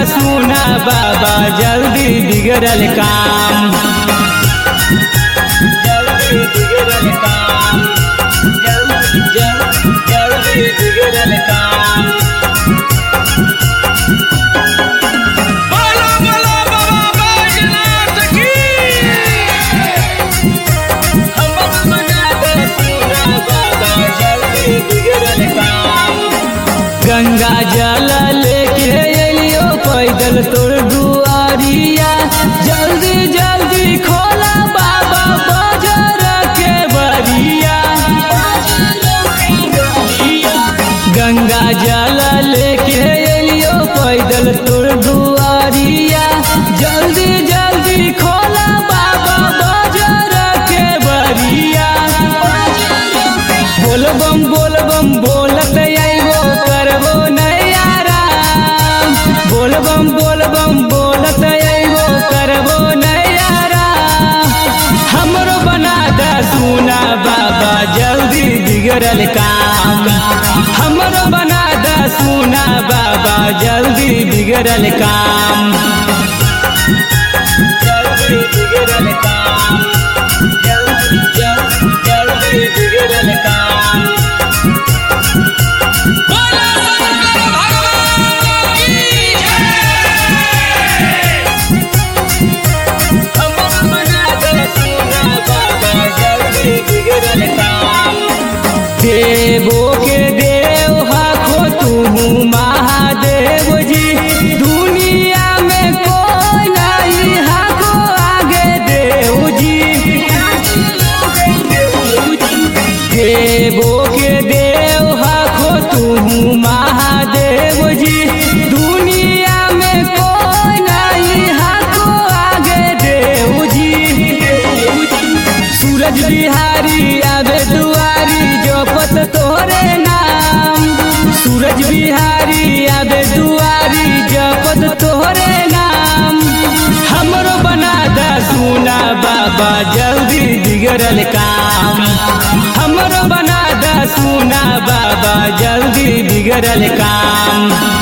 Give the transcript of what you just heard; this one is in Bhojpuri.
सुना बाबा जल्दी बिगड़ल काम, जल्दी बिगड़ल काम, जल्दी बिगड़ल काम। गंगा जल लेके अलियो पैदल तोर दुआरिया, जल्दी जल्दी खोला बाबा बाजार के बरिया। गंगा जल लेके अलियो पैदल तोर दुआरिया, जल्दी जल्दी खोला बाबा बाजार के बरिया। बोलबम बोलत बोलबम बोलत अइबो करबो नैयारा, हमरो बना दा सुना बाबा जल्दी बिगड़ल काम, हमरो बना दा सुना बाबा जल्दी बिगड़ल काम, जल्दी बिगड़ल काम, जल्दी बिगड़ल काम। देवो के देव हाखो तुहू महादेव जी, दुनिया में कोई नहीं हाखो आगे देव जी। देवो के देव हाखो तुहू महादेव जी, दुनिया में कोई नहीं हाखो आगे देव जी। सूरज बिहारी आवे दुआरी जपत तोरे नाम, सूरज बिहारी आवे दुआरी जपत तोरे नाम, हमरो बना दा सुना बाबा जल्दी बिगड़ल काम, हमरो बना दा सुना बाबा जल्दी बिगड़ल काम।